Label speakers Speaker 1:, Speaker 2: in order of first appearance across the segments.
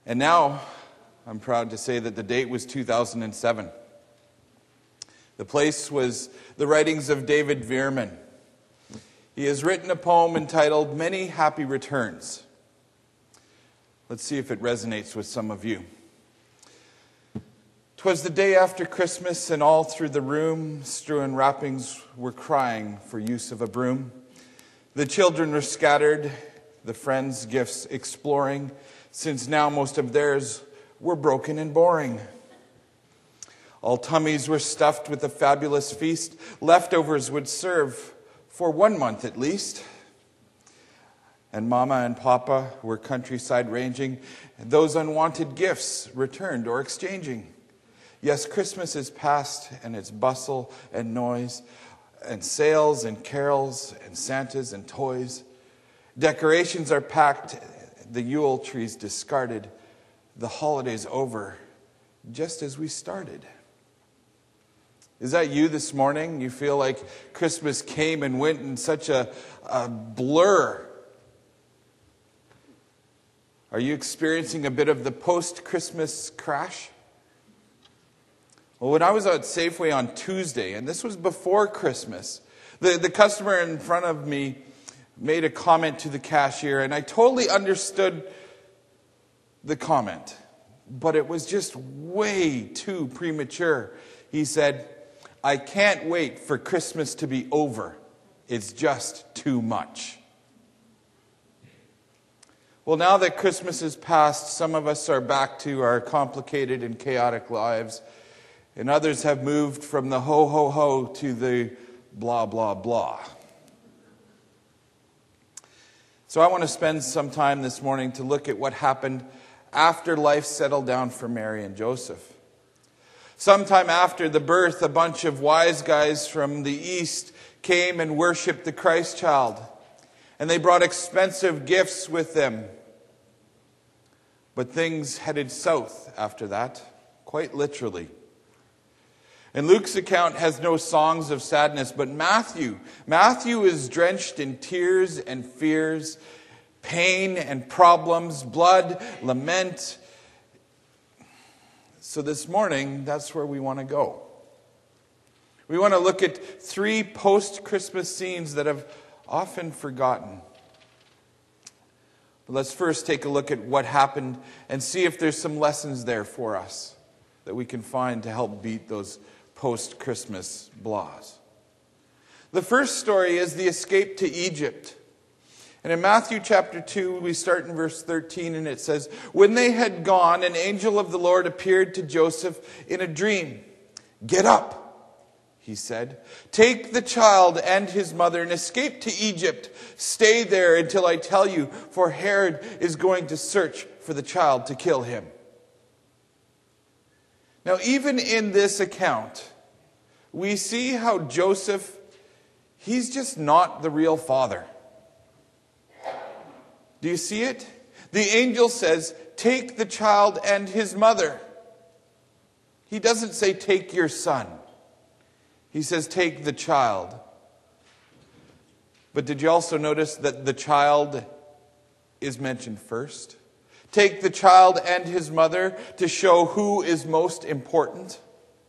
Speaker 1: And now, I'm proud to say that the date was 2007. The place was the writings of David Veerman. He has written a poem entitled Many Happy Returns. Let's see if it resonates with some of you. 'Twas the day after Christmas, and all through the room, strewn wrappings were crying for use of a broom. The children were scattered, the friends' gifts exploring, since now most of theirs were broken and boring. All tummies were stuffed with a fabulous feast. Leftovers would serve for 1 month at least. And Mama and Papa were countryside ranging, and those unwanted gifts returned or exchanging. Yes, Christmas is past, and its bustle and noise, and sales and carols and Santas and toys. Decorations are packed, the Yule trees discarded. The holiday's over, just as we started. Is that you this morning? You feel like Christmas came and went in such a blur. Are you experiencing a bit of the post-Christmas crash? Well, when I was at Safeway on Tuesday, and this was before Christmas, the customer in front of me made a comment to the cashier, and I totally understood the comment, but it was just way too premature. He said, "I can't wait for Christmas to be over. It's just too much." Well, now that Christmas is past, some of us are back to our complicated and chaotic lives, and others have moved from the ho, ho, ho to the blah, blah, blah. So I want to spend some time this morning to look at what happened after life settled down for Mary and Joseph. Sometime after the birth, a bunch of wise guys from the east came and worshipped the Christ child. And they brought expensive gifts with them. But things headed south after that, quite literally. And Luke's account has no songs of sadness, but Matthew is drenched in tears and fears, pain and problems, blood, lament. So this morning, that's where we want to go. We want to look at 3 post-Christmas scenes that have often forgotten. But let's first take a look at what happened and see if there's some lessons there for us that we can find to help beat those post-Christmas blahs. The first story is the escape to Egypt. And in Matthew chapter 2, we start in verse 13, and it says, "When they had gone, an angel of the Lord appeared to Joseph in a dream. 'Get up,' he said. 'Take the child and his mother and escape to Egypt. Stay there until I tell you, for Herod is going to search for the child to kill him.'" Now, even in this account, we see how Joseph, he's just not the real father. Do you see it? The angel says, "Take the child and his mother." He doesn't say, "Take your son." He says, "Take the child." But did you also notice that the child is mentioned first? Take the child and his mother to show who is most important.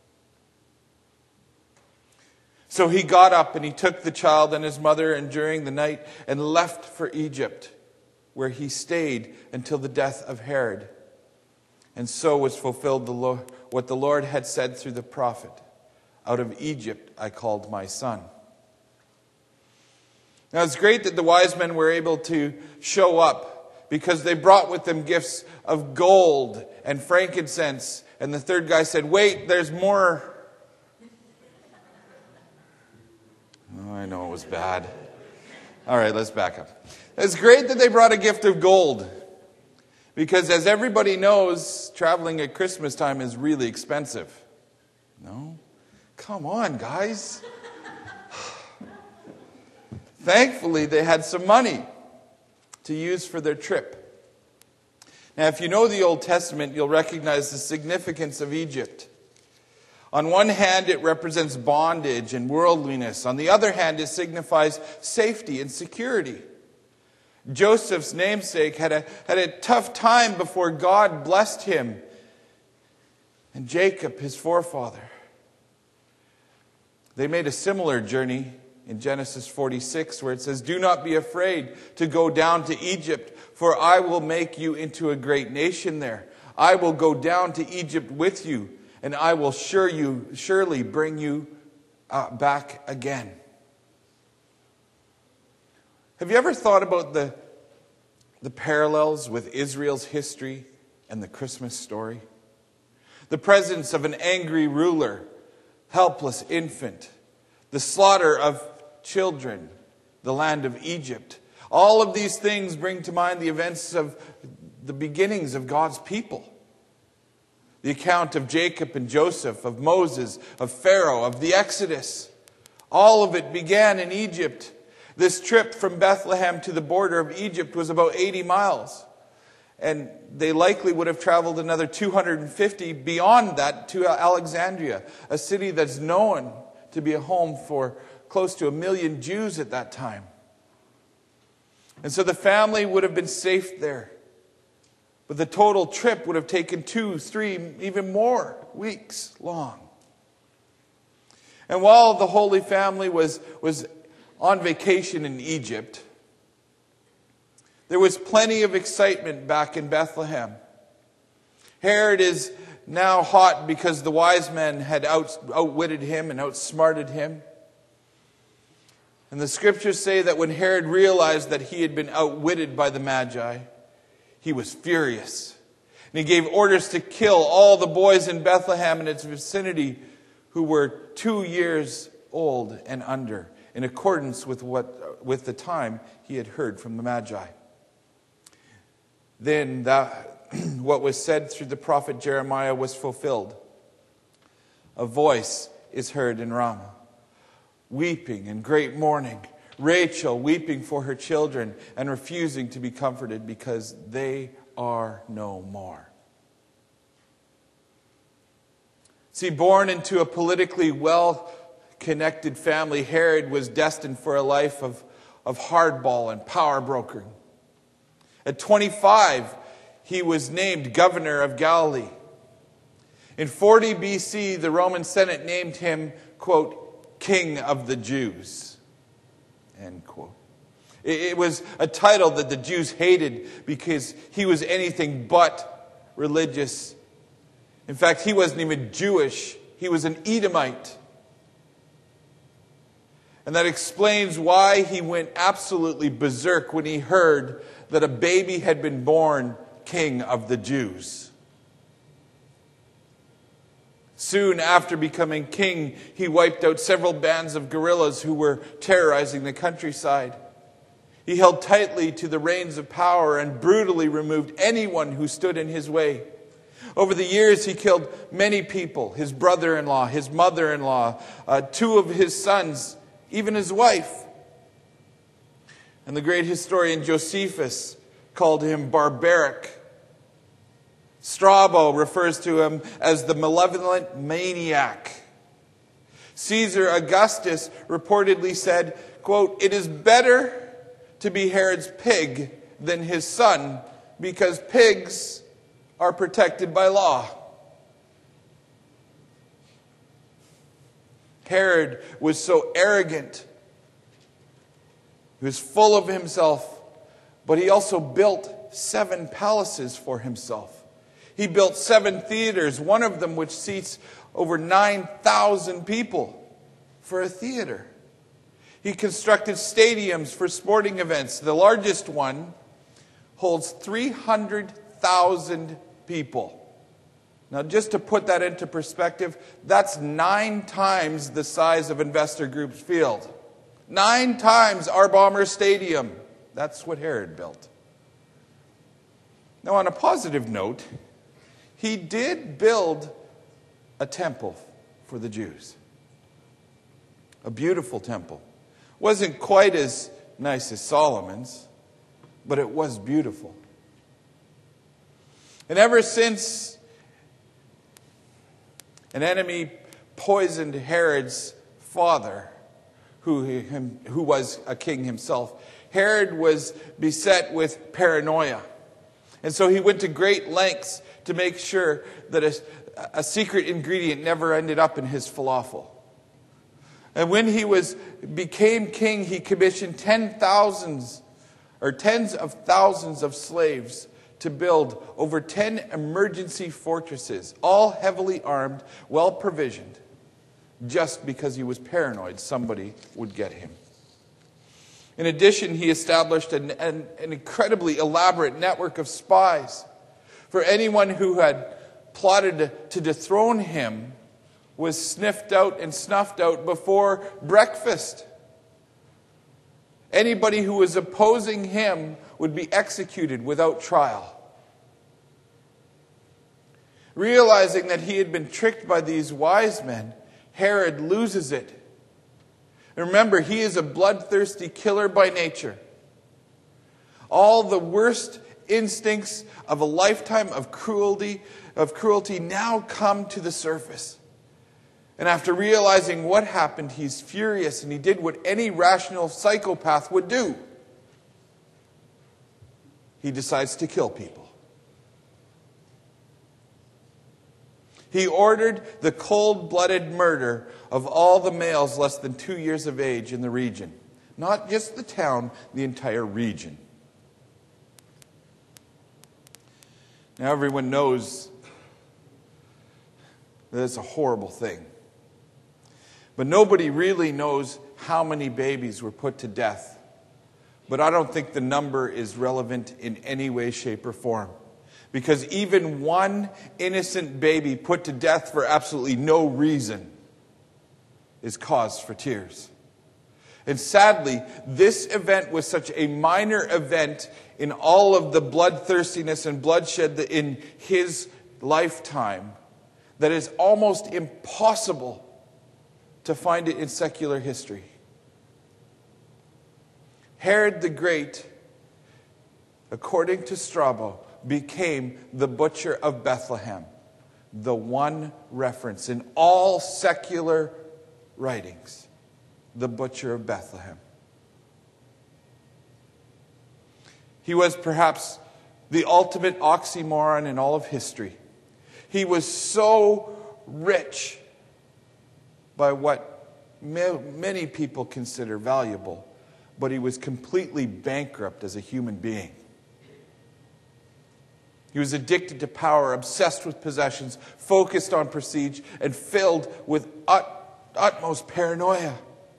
Speaker 1: So he got up and he took the child and his mother and during the night and left for Egypt, where he stayed until the death of Herod. And so was fulfilled what the Lord had said through the prophet, "Out of Egypt I called my son." Now it's great that the wise men were able to show up, because they brought with them gifts of gold and frankincense. And the third guy said, "Wait, there's more." Oh, I know it was bad. All right, let's back up. It's great that they brought a gift of gold, because as everybody knows, traveling at Christmas time is really expensive. No? Come on, guys. Thankfully, they had some money to use for their trip. Now, if you know the Old Testament, you'll recognize the significance of Egypt. On one hand, it represents bondage and worldliness. On the other hand, it signifies safety and security. Joseph's namesake had a tough time before God blessed him. And Jacob, his forefather, they made a similar journey in Genesis 46, where it says, "Do not be afraid to go down to Egypt, for I will make you into a great nation there. I will go down to Egypt with you, and I will surely bring you back again." Have you ever thought about the parallels with Israel's history and the Christmas story? The presence of an angry ruler, helpless infant, the slaughter of children, the land of Egypt. All of these things bring to mind the events of the beginnings of God's people. The account of Jacob and Joseph, of Moses, of Pharaoh, of the Exodus. All of it began in Egypt. This trip from Bethlehem to the border of Egypt was about 80 miles. And they likely would have traveled another 250 beyond that to Alexandria, a city that's known to be a home for close to 1 million Jews at that time. And so the family would have been safe there. But the total trip would have taken 2, 3, even more weeks long. And while the Holy Family was on vacation in Egypt, there was plenty of excitement back in Bethlehem. Herod is now hot because the wise men had outwitted him and outsmarted him. And the scriptures say that when Herod realized that he had been outwitted by the Magi, he was furious. And he gave orders to kill all the boys in Bethlehem and its vicinity who were 2 years old and under, in accordance with the time he had heard from the Magi. Then what was said through the prophet Jeremiah was fulfilled. A voice is heard in Ramah, weeping and great mourning, Rachel weeping for her children and refusing to be comforted because they are no more. See, born into a politically well-connected family, Herod was destined for a life of hardball and power brokering. At 25, he was named governor of Galilee. In 40 BC, the Roman Senate named him, quote, King of the Jews, end quote. It was a title that the Jews hated because he was anything but religious. In fact, he wasn't even Jewish. He was an Edomite. And that explains why he went absolutely berserk when he heard that a baby had been born king of the Jews. Soon after becoming king, he wiped out several bands of guerrillas who were terrorizing the countryside. He held tightly to the reins of power and brutally removed anyone who stood in his way. Over the years, he killed many people, his brother-in-law, his mother-in-law, 2 of his sons, even his wife. And the great historian Josephus called him barbaric. Strabo refers to him as the malevolent maniac. Caesar Augustus reportedly said, quote, "It is better to be Herod's pig than his son, because pigs are protected by law." Herod was so arrogant. He was full of himself, but he also built 7 palaces for himself. He built 7 theaters, one of them which seats over 9,000 people for a theater. He constructed stadiums for sporting events. The largest one holds 300,000 people. Now, just to put that into perspective, that's 9 times the size of Investor Group's field. 9 times our Bomber Stadium. That's what Herod built. Now, on a positive note, he did build a temple for the Jews. A beautiful temple. Wasn't quite as nice as Solomon's, but it was beautiful. And ever since an enemy poisoned Herod's father, who was a king himself, Herod was beset with paranoia. And so he went to great lengths to make sure that a secret ingredient never ended up in his falafel. And when he became king, he commissioned tens of thousands of slaves to build over 10 emergency fortresses, all heavily armed, well provisioned, just because he was paranoid somebody would get him. In addition, he established an incredibly elaborate network of spies. For anyone who had plotted to dethrone him was sniffed out and snuffed out before breakfast. Anybody who was opposing him would be executed without trial. Realizing that he had been tricked by these wise men, Herod loses it. And remember, he is a bloodthirsty killer by nature. All the worst instincts of a lifetime of cruelty now come to the surface. And after realizing what happened, he's furious, and he did what any rational psychopath would do. He decides to kill people. He ordered the cold-blooded murder of all the males less than 2 years of age in the region. Not just the town, the entire region. Now everyone knows that it's a horrible thing. But nobody really knows how many babies were put to death. But I don't think the number is relevant in any way, shape, or form. Because even one innocent baby put to death for absolutely no reason is cause for tears. And sadly, this event was such a minor event in all of the bloodthirstiness and bloodshed in his lifetime that it's almost impossible to find it in secular history. Herod the Great, according to Strabo, became the butcher of Bethlehem, the one reference in all secular writings, the butcher of Bethlehem. He was perhaps the ultimate oxymoron in all of history. He was so rich by what many people consider valuable, but he was completely bankrupt as a human being. He was addicted to power, obsessed with possessions, focused on prestige, and filled with utmost paranoia.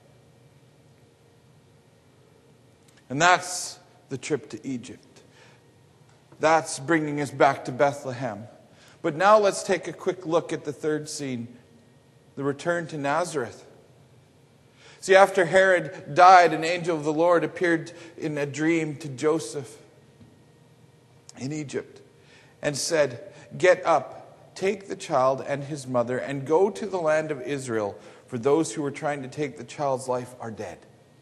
Speaker 1: And that's the trip to Egypt. That's bringing us back to Bethlehem. But now let's take a quick look at the third scene, the return to Nazareth. See, after Herod died, an angel of the Lord appeared in a dream to Joseph in Egypt and said, "Get up, take the child and his mother, and go to the land of Israel, for those who were trying to take the child's life are dead."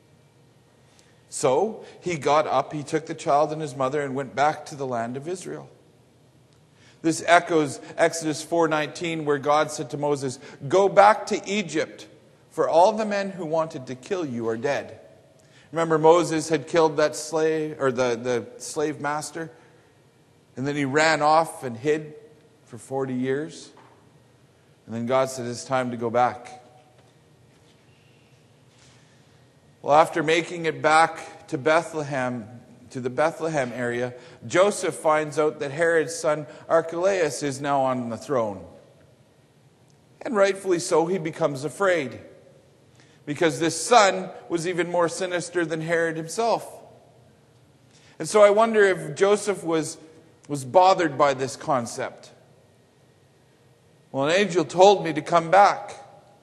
Speaker 1: So he got up, he took the child and his mother, and went back to the land of Israel. This echoes Exodus 4:19, where God said to Moses, "Go back to Egypt, for all the men who wanted to kill you are dead." Remember, Moses had killed that slave, or the slave master, and then he ran off and hid for 40 years. And then God said, "It's time to go back." Well, after making it back to Bethlehem, to the Bethlehem area, Joseph finds out that Herod's son Archelaus is now on the throne. And rightfully so, he becomes afraid. Because this son was even more sinister than Herod himself. And so I wonder if Joseph was bothered by this concept. Well, an angel told me to come back,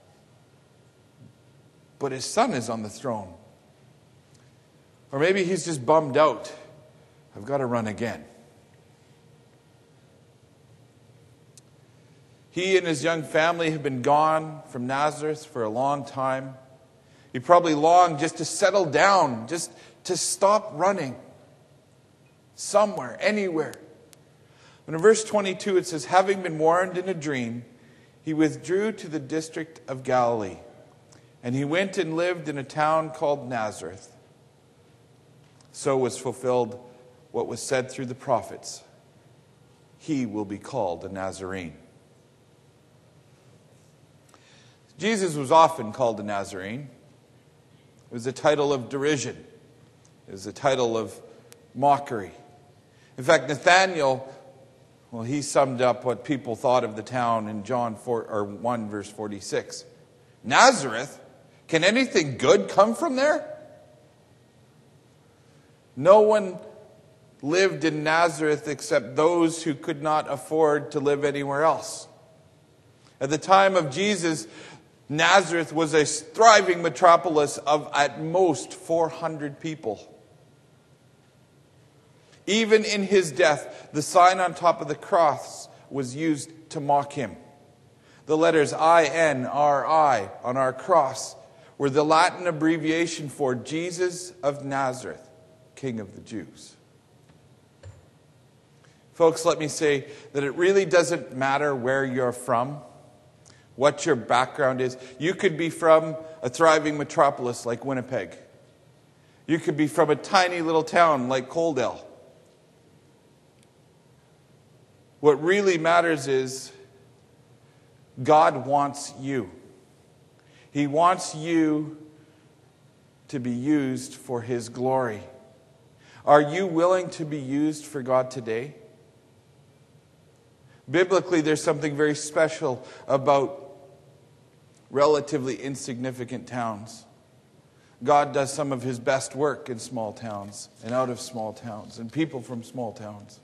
Speaker 1: but his son is on the throne. Or maybe he's just bummed out. I've got to run again. He and his young family have been gone from Nazareth for a long time. He probably longed just to settle down, just to stop running somewhere, anywhere. But in verse 22 it says, "Having been warned in a dream, he withdrew to the district of Galilee. And he went and lived in a town called Nazareth, so was fulfilled what was said through the prophets. He will be called a Nazarene. Jesus was often called a Nazarene. It was a title of derision. It was a title of mockery. In fact, Nathanael, he summed up what people thought of the town in John 1, verse 46. Nazareth? Can anything good come from there? No one lived in Nazareth except those who could not afford to live anywhere else. At the time of Jesus, Nazareth was a thriving metropolis of at most 400 people. Even in his death, the sign on top of the cross was used to mock him. The letters INRI on our cross were the Latin abbreviation for Jesus of Nazareth, King of the Jews. Folks, let me say that it really doesn't matter where you're from, what your background is. You could be from a thriving metropolis like Winnipeg. You could be from a tiny little town like Coaldale. What really matters is God wants you. He wants you to be used for His glory. Are you willing to be used for God today? Biblically, there's something very special about relatively insignificant towns. God does some of His best work in small towns and out of small towns and people from small towns.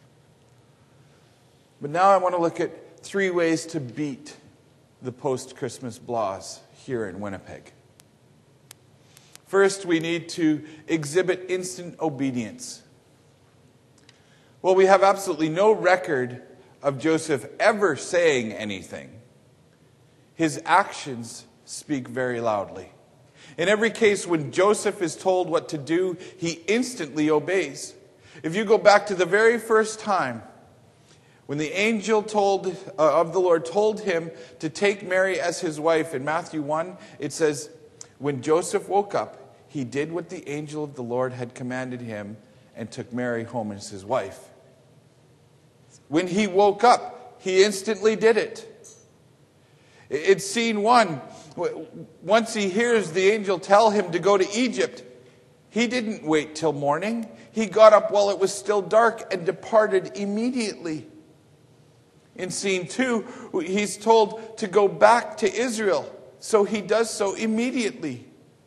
Speaker 1: But now I want to look at 3 ways to beat the post-Christmas blahs here in Winnipeg. First, we need to exhibit instant obedience. Well, we have absolutely no record of Joseph ever saying anything. His actions speak very loudly. In every case, when Joseph is told what to do, he instantly obeys. If you go back to the very first time, when the angel of the Lord told him to take Mary as his wife, in Matthew 1, it says, when Joseph woke up, he did what the angel of the Lord had commanded him and took Mary home as his wife. When he woke up, he instantly did it. It's scene 1. Once he hears the angel tell him to go to Egypt, he didn't wait till morning. He got up while it was still dark and departed immediately. In scene 2, he's told to go back to Israel, so he does so immediately.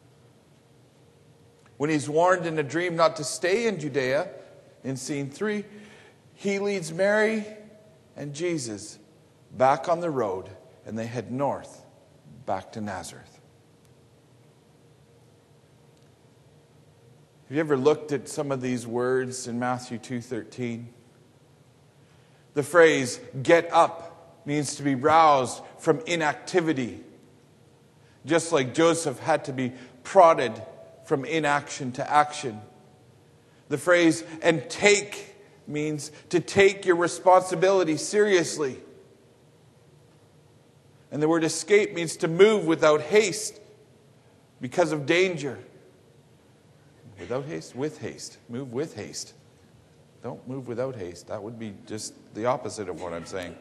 Speaker 1: When he's warned in a dream not to stay in Judea, in scene 3, he leads Mary and Jesus back on the road, and they head north, back to Nazareth. Have you ever looked at some of these words in Matthew 2:13? The phrase, get up, means to be roused from inactivity. Just like Joseph had to be prodded from inaction to action. The phrase, and take, means to take your responsibility seriously. And the word escape means to move without haste because of danger. Without haste, with haste. Move with haste. Don't move without haste. That would be just the opposite of what I'm saying.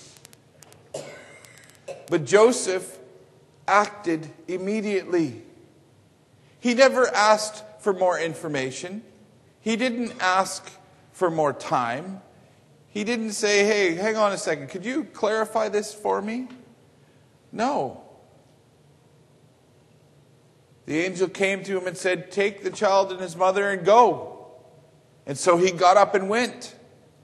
Speaker 1: But Joseph acted immediately. He never asked for more information. He didn't ask for more time. He didn't say, hey, hang on a second, could you clarify this for me? No. The angel came to him and said, take the child and his mother and go. And so he got up and went.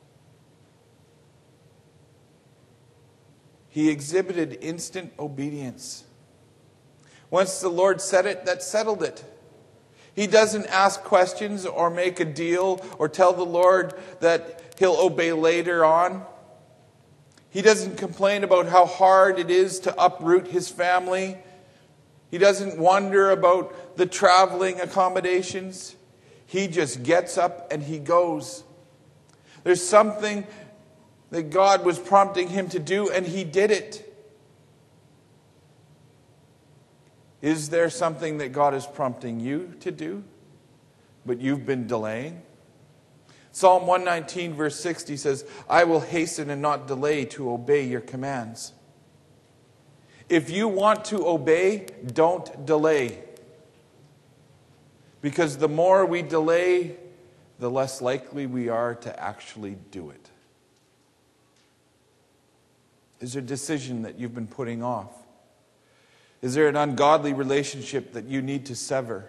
Speaker 1: He exhibited instant obedience. Once the Lord said it, that settled it. He doesn't ask questions or make a deal or tell the Lord that he'll obey later on. He doesn't complain about how hard it is to uproot his family. He doesn't wonder about the traveling accommodations. He just gets up and he goes. There's something that God was prompting him to do, and he did it. Is there something that God is prompting you to do? but you've been delaying? Psalm 119 verse 60 says, I will hasten and not delay to obey your commands. If you want to obey, don't delay. Because the more we delay, the less likely we are to actually do it. Is there a decision that you've been putting off? Is there an ungodly relationship that you need to sever?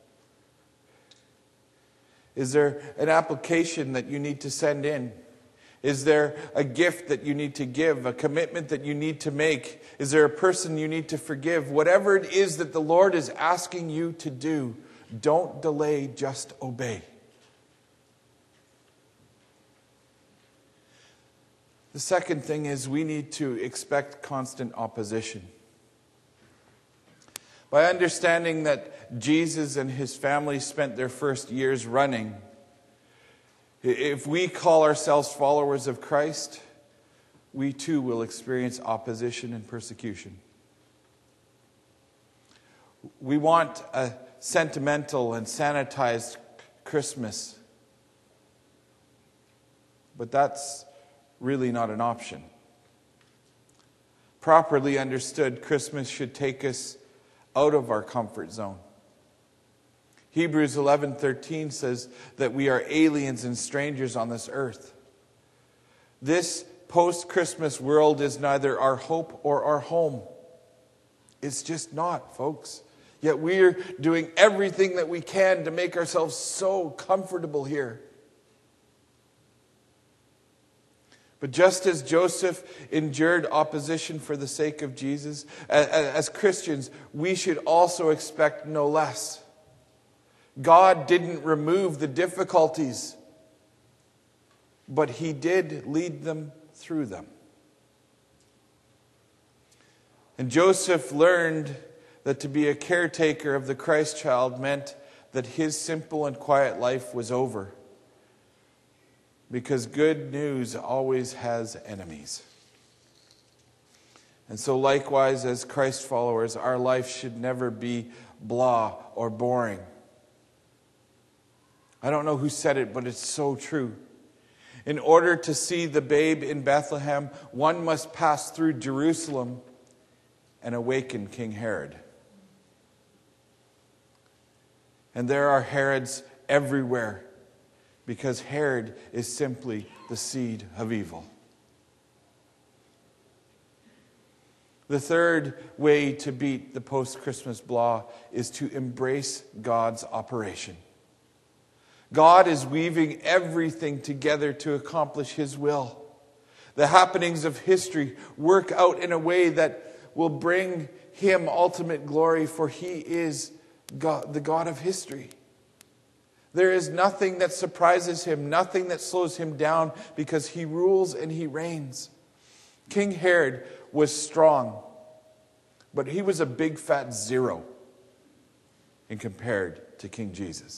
Speaker 1: Is there an application that you need to send in? Is there a gift that you need to give, a commitment that you need to make? Is there a person you need to forgive? Whatever it is that the Lord is asking you to do, don't delay, just obey. The second thing is we need to expect constant opposition. By understanding that Jesus and his family spent their first years running, if we call ourselves followers of Christ, we too will experience opposition and persecution. We want a sentimental and sanitized Christmas, but that's really not an option. Properly understood, Christmas should take us out of our comfort zone. Hebrews 11:13 says that we are aliens and strangers on this earth. This post-Christmas world is neither our hope or our home. It's just not, folks. Yet we're doing everything that we can to make ourselves so comfortable here. But just as Joseph endured opposition for the sake of Jesus, as Christians, we should also expect no less. God didn't remove the difficulties, but he did lead them through them. And Joseph learned that to be a caretaker of the Christ child meant that his simple and quiet life was over. Because good news always has enemies. And so likewise, as Christ followers, our life should never be blah or boring. I don't know who said it, but it's so true. In order to see the babe in Bethlehem, one must pass through Jerusalem and awaken King Herod. And there are Herods everywhere, because Herod is simply the seed of evil. The third way to beat the post-Christmas blah is to embrace God's operation. God is weaving everything together to accomplish his will. The happenings of history work out in a way that will bring him ultimate glory, for he is God, the God of history. There is nothing that surprises him, nothing that slows him down, because he rules and he reigns. King Herod was strong, but he was a big fat zero in compared to King Jesus.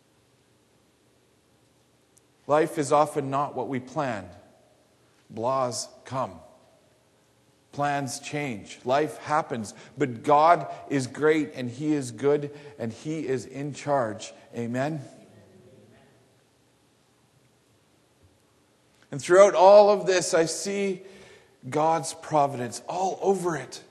Speaker 1: Life is often not what we plan. Blahs come. Plans change. Life happens. But God is great and he is good and he is in charge. Amen? And throughout all of this, I see God's providence all over it.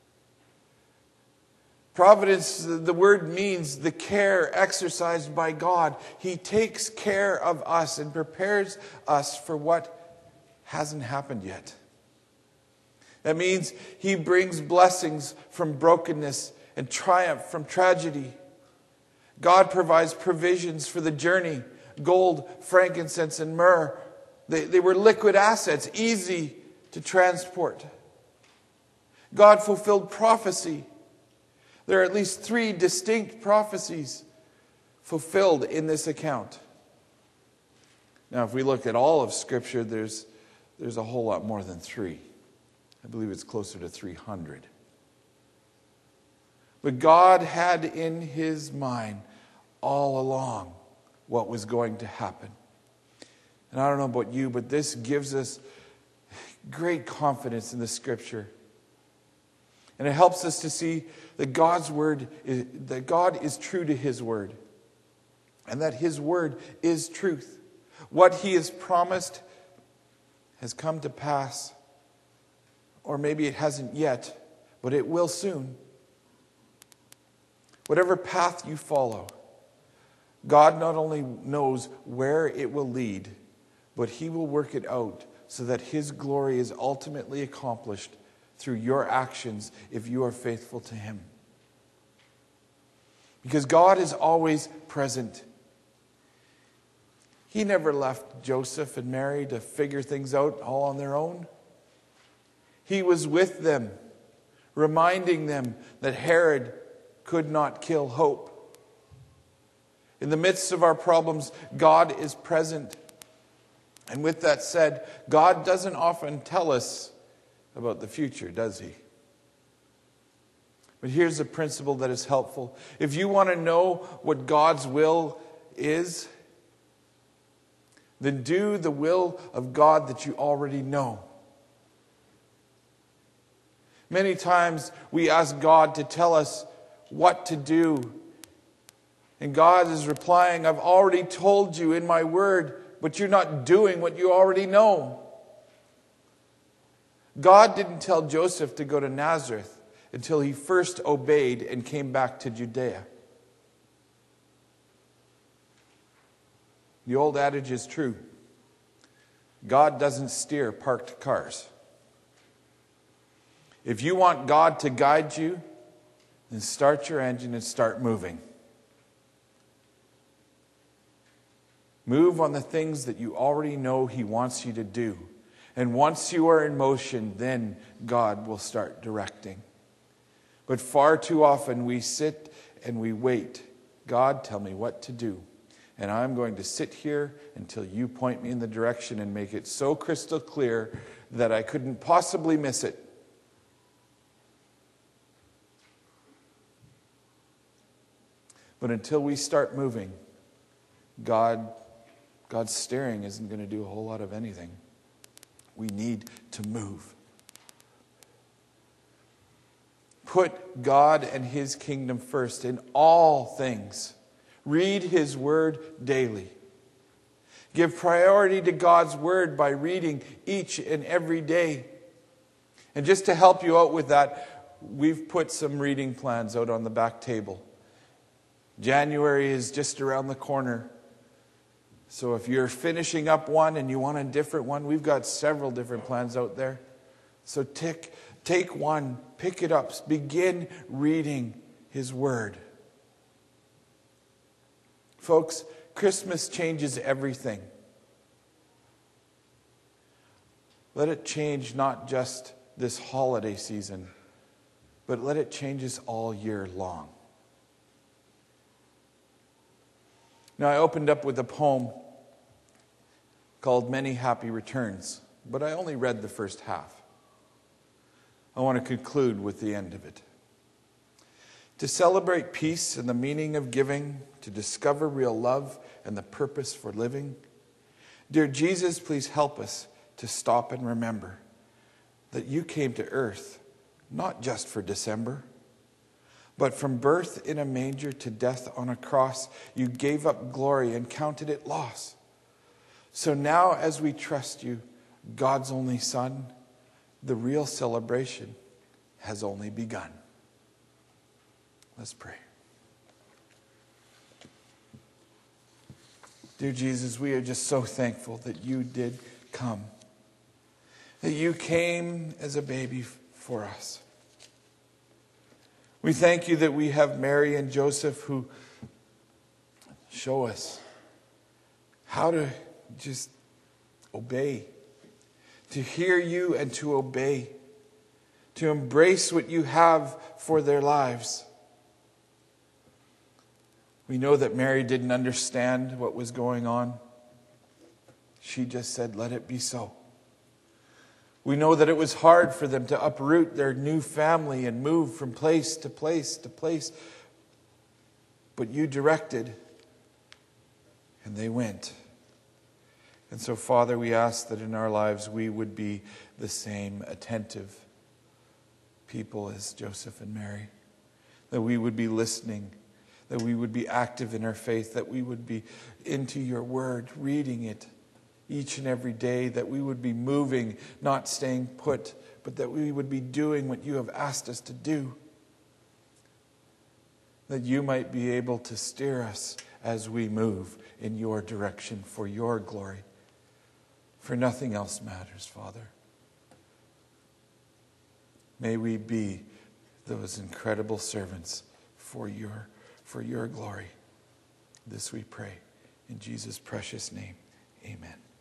Speaker 1: Providence, the word means the care exercised by God. He takes care of us and prepares us for what hasn't happened yet. That means he brings blessings from brokenness and triumph from tragedy. God provides provisions for the journey. Gold, frankincense, and myrrh. They were liquid assets, easy to transport. God fulfilled prophecy. There are at least 3 distinct prophecies fulfilled in this account. Now, if we look at all of Scripture, there's a whole lot more than 3. I believe it's closer to 300. But God had in his mind all along what was going to happen. And I don't know about you, but this gives us great confidence in the Scripture. And it helps us to see that God's word, that God is true to his word. and that his word is truth. What he has promised has come to pass, or maybe it hasn't yet, but it will soon. Whatever path you follow, God not only knows where it will lead, but he will work it out so that his glory is ultimately accomplished through your actions if you are faithful to him. Because God is always present. He never left Joseph and Mary to figure things out all on their own. He was with them, reminding them that Herod could not kill hope. In the midst of our problems, God is present. And with that said, God doesn't often tell us about the future, does he? But here's a principle that is helpful. If you want to know what God's will is, then do the will of God that you already know. Many times we ask God to tell us what to do. And God is replying, I've already told you in my word, but you're not doing what you already know. God didn't tell Joseph to go to Nazareth until he first obeyed and came back to Judea. The old adage is true. God doesn't steer parked cars. If you want God to guide you, then start your engine and start moving. Move on the things that you already know he wants you to do. And once you are in motion, then God will start directing. But far too often we sit and we wait. God, tell me what to do. And I'm going to sit here until you point me in the direction and make it so crystal clear that I couldn't possibly miss it. But until we start moving, God's steering isn't going to do a whole lot of anything. We need to move. Put God and his kingdom first in all things. Read his word daily. Give priority to God's word by reading each and every day. And just to help you out with that, we've put some reading plans out on the back table. January is just around the corner. So if you're finishing up one and you want a different one, we've got several different plans out there. So take one, pick it up, begin reading his word. Folks, Christmas changes everything. Let it change not just this holiday season, but let it change us all year long. Now, I opened up with a poem called Many Happy Returns, but I only read the first half. I want to conclude with the end of it. To celebrate peace and the meaning of giving, to discover real love and the purpose for living, dear Jesus, please help us to stop and remember that you came to earth not just for December, but from birth in a manger to death on a cross, you gave up glory and counted it loss. So now as we trust you, God's only Son, the real celebration has only begun. Let's pray. Dear Jesus, we are just so thankful that you did come, that you came as a baby for us. We thank you that we have Mary and Joseph who show us how to just obey, to hear you and to obey, to embrace what you have for their lives. We know that Mary didn't understand what was going on. She just said, let it be so. We know that it was hard for them to uproot their new family and move from place to place to place. But you directed, and they went. And so, Father, we ask that in our lives we would be the same attentive people as Joseph and Mary. That we would be listening. that we would be active in our faith, that we would be into your word, reading it each and every day, that we would be moving, not staying put, but that we would be doing what you have asked us to do. That you might be able to steer us as we move in your direction for your glory. For nothing else matters, Father. May we be those incredible servants for your glory. This we pray in Jesus' precious name. Amen.